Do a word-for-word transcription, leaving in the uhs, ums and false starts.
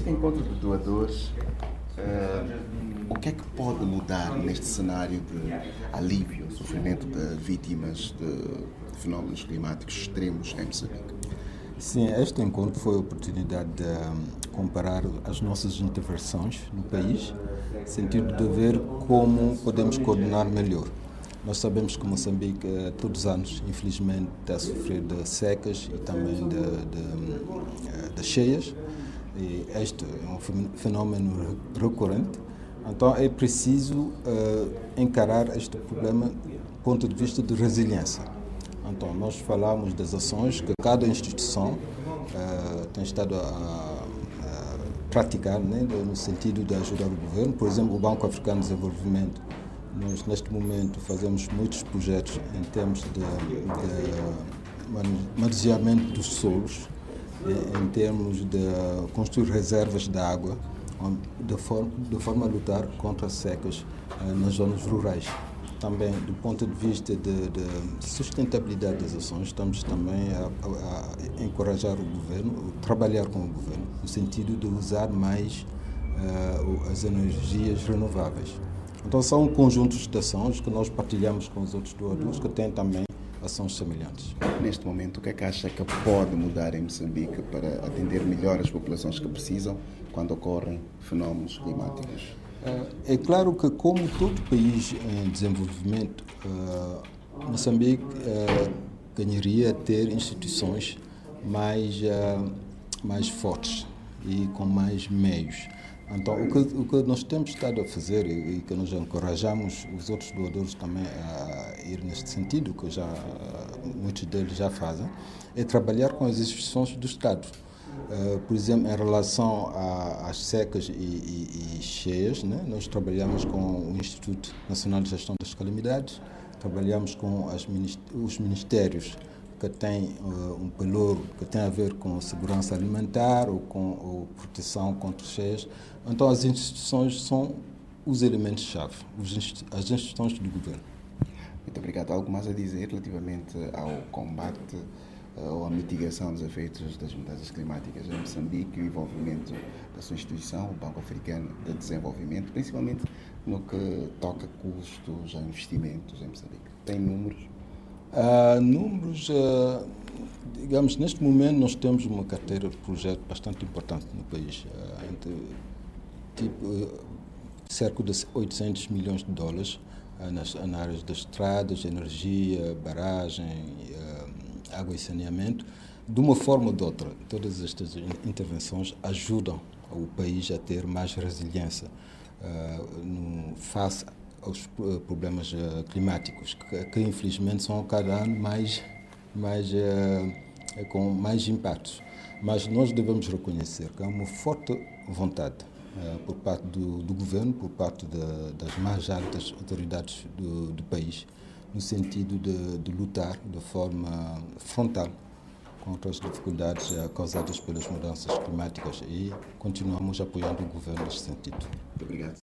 Neste encontro de doadores, uh, o que é que pode mudar neste cenário de alívio ao sofrimento de vítimas de fenómenos climáticos extremos em Moçambique? Sim, este encontro foi a oportunidade de comparar as nossas intervenções no país, no sentido de ver como podemos coordenar melhor. Nós sabemos que Moçambique, todos os anos, infelizmente, está a sofrer de secas e também de, de, de cheias. E este é um fenómeno recorrente. Então, é preciso uh, encarar este problema do ponto de vista de resiliência. Então, nós falamos das ações que cada instituição uh, tem estado a, a praticar, né, no sentido de ajudar o governo. Por exemplo, o Banco Africano de Desenvolvimento, nós neste momento fazemos muitos projetos em termos de, de manuseamento dos solos, em termos de construir reservas de água, de forma, de forma a lutar contra secas uh, nas zonas rurais. Também, do ponto de vista de, de sustentabilidade das ações, estamos também a, a, a encorajar o governo, a trabalhar com o governo, no sentido de usar mais uh, as energias renováveis. Então, são conjuntos de ações que nós partilhamos com os outros doadores, que têm também ações semelhantes. Neste momento, o que é que acha que pode mudar em Moçambique para atender melhor as populações que precisam quando ocorrem fenómenos climáticos? É claro que, como todo país em desenvolvimento, Moçambique ganharia ter instituições mais, mais fortes e com mais meios. Então, o que, o que nós temos estado a fazer e, e que nós encorajamos os outros doadores também a ir neste sentido, que já muitos deles já fazem, é trabalhar com as instituições do Estado. Uh, por exemplo, em relação a, às secas e, e, e cheias, né, nós trabalhamos com o Instituto Nacional de Gestão das Calamidades, trabalhamos com as, os ministérios que têm uh, um pelouro que tem a ver com segurança alimentar ou com ou proteção contra cheias. Então, as instituições são os elementos-chave, as instituições do governo. Muito obrigado. Algo mais a dizer relativamente ao combate ou à mitigação dos efeitos das mudanças climáticas em Moçambique e o envolvimento da sua instituição, o Banco Africano de Desenvolvimento, principalmente no que toca a custos ou investimentos em Moçambique? Tem números? Uh, números, uh, digamos, neste momento nós temos uma carteira de projeto bastante importante no país, uh, entre, tipo, uh, cerca de oitocentos milhões de dólares uh, nas, nas áreas das estradas, energia, barragem, uh, água e saneamento. De uma forma ou de outra, todas estas intervenções ajudam o país a ter mais resiliência uh, no, face aos problemas uh, climáticos, que, que infelizmente são cada ano mais, mais, uh, com mais impactos. Mas nós devemos reconhecer que há uma forte vontade uh, por parte do, do governo, por parte de, das mais altas autoridades do, do país, no sentido de, de lutar de forma frontal contra as dificuldades uh, causadas pelas mudanças climáticas, e continuamos apoiando o governo neste sentido. Muito obrigado.